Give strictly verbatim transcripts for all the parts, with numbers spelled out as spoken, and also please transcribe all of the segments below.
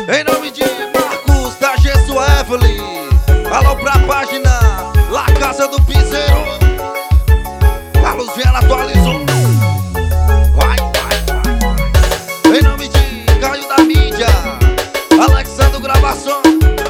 Em nome de Marcos da Gesso Evelyn, alô pra página La Casa do Piseiro. Carlos Viana atualizou. Vai, vai, vai, vai. Em nome de Caio da Mídia, Alexandre Gravação,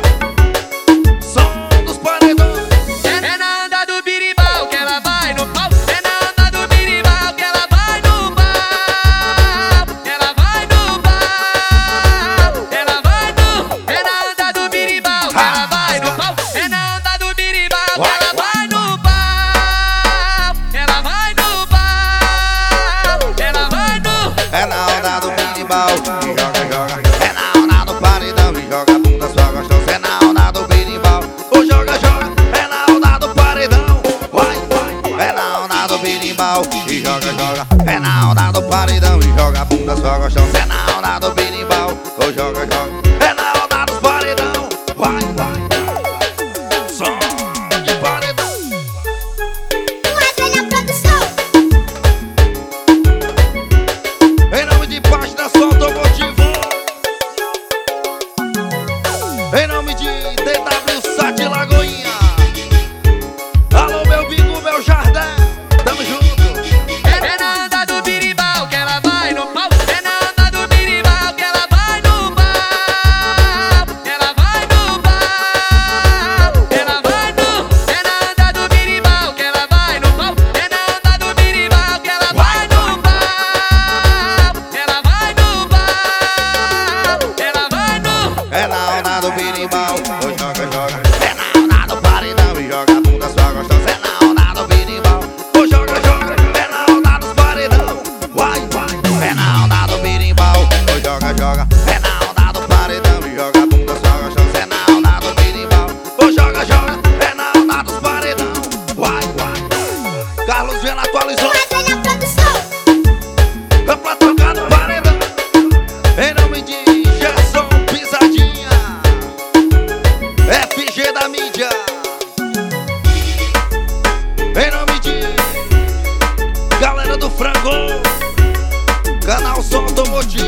som dos paredões. É na onda do birimbau que ela vai no pau. É na onda do birimbau que ela vai no pau. Ela vai no pau. Ela vai no. É na onda do birimbau que ela vai no pau. É na onda do birimbau que ela vai no pau. Ela vai no pau. Ela vai no. É na onda do birimbau que joga, joga. É na onda do paredão e joga a bunda sua gostosa. É na onda do birimbau, ou joga, joga. É na onda do paredão, vai, vai. É na onda do birimbau e joga, joga. É na onda do paredão e joga a bunda sua gostosa. É na onda do birimbau, ou joga, joga. É na onda dos paredão, vai, vai. Som de paredão. Wesley na produção. Em nome de Página Só Automotivo, em nome de D W Sat Lagoinha, alô meu Bingo, meu Jardim, tamo junto. É na onda do birimbau que ela vai no pau. É na onda do birimbau que ela vai no pau. Ela vai no pau. Ela vai no. É na onda do birimbau que ela vai no pau. É na onda do birimbau que ela vai no pau. Ela vai no pau. Ela vai no. É na onda do birimbau, ou joga, joga. É na onda do paredão e joga a bunda sua gostosa. É na onda do birimbau, ou joga, joga. É na onda dos paredão, vai, vai. É na onda do birimbau, ou joga, joga. É na onda do paredão e joga a bunda sua gostosa. É na onda do birimbau, ou joga, joga. É na onda dos paredão, vai, vai. Carlos Viana atualizou. Wesley na produção. É pra tocar no paredão. Em nome de Gerson Pisadinha, F G da Mídia. Em nome de galera do Frango, Canal Som Automotivo.